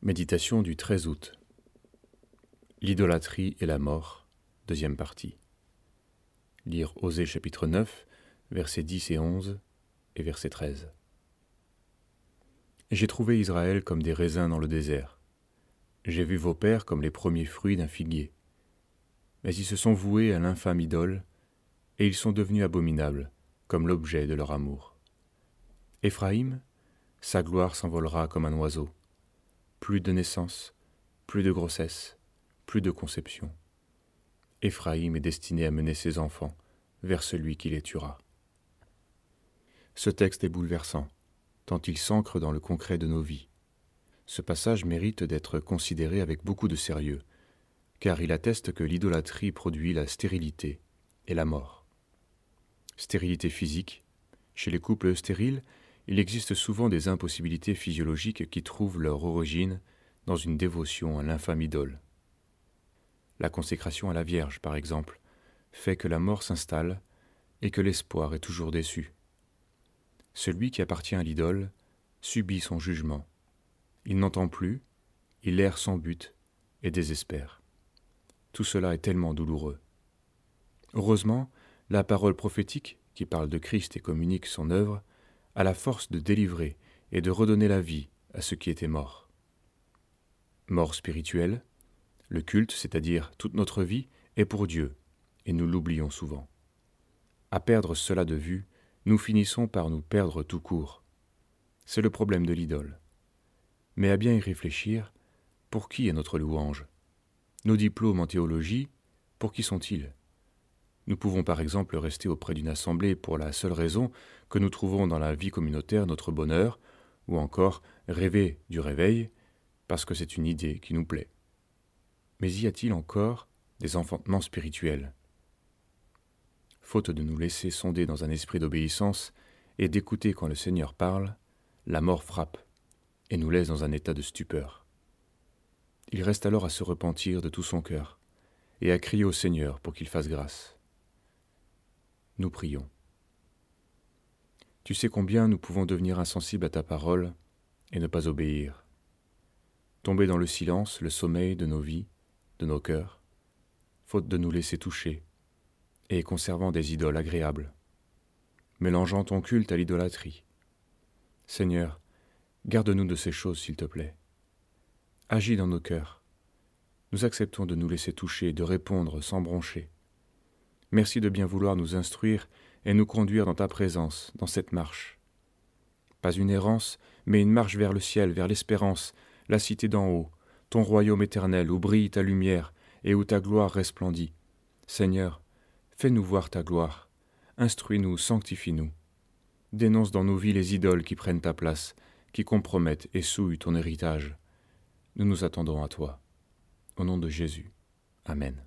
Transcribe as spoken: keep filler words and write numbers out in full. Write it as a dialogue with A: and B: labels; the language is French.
A: Méditation du treize août. L'idolâtrie et la mort, deuxième partie. Lire Osée chapitre neuf, versets dix et onze et verset treize. J'ai trouvé Israël comme des raisins dans le désert. J'ai vu vos pères comme les premiers fruits d'un figuier. Mais ils se sont voués à l'infâme idole, et ils sont devenus abominables, comme l'objet de leur amour. Éphraïm, sa gloire s'envolera comme un oiseau. Plus de naissance, plus de grossesse, plus de conception. Éphraïm est destiné à mener ses enfants vers celui qui les tuera. Ce texte est bouleversant, tant il s'ancre dans le concret de nos vies. Ce passage mérite d'être considéré avec beaucoup de sérieux, car il atteste que l'idolâtrie produit la stérilité et la mort. Stérilité physique. Chez les couples stériles, il existe souvent des impossibilités physiologiques qui trouvent leur origine dans une dévotion à l'infâme idole. La consécration à la Vierge, par exemple, fait que la mort s'installe et que l'espoir est toujours déçu. Celui qui appartient à l'idole subit son jugement. Il n'entend plus, il erre sans but et désespère. Tout cela est tellement douloureux. Heureusement, la parole prophétique, qui parle de Christ et communique son œuvre, a la force de délivrer et de redonner la vie à ceux qui étaient morts. Mort spirituelle, le culte, c'est-à-dire toute notre vie, est pour Dieu, et nous l'oublions souvent. À perdre cela de vue, nous finissons par nous perdre tout court. C'est le problème de l'idole. Mais à bien y réfléchir, pour qui est notre louange? Nos diplômes en théologie, pour qui sont-ils? Nous pouvons par exemple rester auprès d'une assemblée pour la seule raison que nous trouvons dans la vie communautaire notre bonheur, ou encore rêver du réveil, parce que c'est une idée qui nous plaît. Mais y a-t-il encore des enfantements spirituels? Faute de nous laisser sonder dans un esprit d'obéissance et d'écouter quand le Seigneur parle, la mort frappe et nous laisse dans un état de stupeur. Il reste alors à se repentir de tout son cœur et à crier au Seigneur pour qu'il fasse grâce. Nous prions. Tu sais combien nous pouvons devenir insensibles à ta parole et ne pas obéir. Tomber dans le silence, le sommeil de nos vies, de nos cœurs, faute de nous laisser toucher, et conservant des idoles agréables, mélangeant ton culte à l'idolâtrie. Seigneur, garde-nous de ces choses, s'il te plaît. Agis dans nos cœurs. Nous acceptons de nous laisser toucher, de répondre sans broncher. Merci de bien vouloir nous instruire et nous conduire dans ta présence, dans cette marche. Pas une errance, mais une marche vers le ciel, vers l'espérance, la cité d'en haut, ton royaume éternel où brille ta lumière et où ta gloire resplendit. Seigneur, fais-nous voir ta gloire, instruis-nous, sanctifie-nous. Dénonce dans nos vies les idoles qui prennent ta place, qui compromettent et souillent ton héritage. Nous nous attendons à toi. Au nom de Jésus. Amen.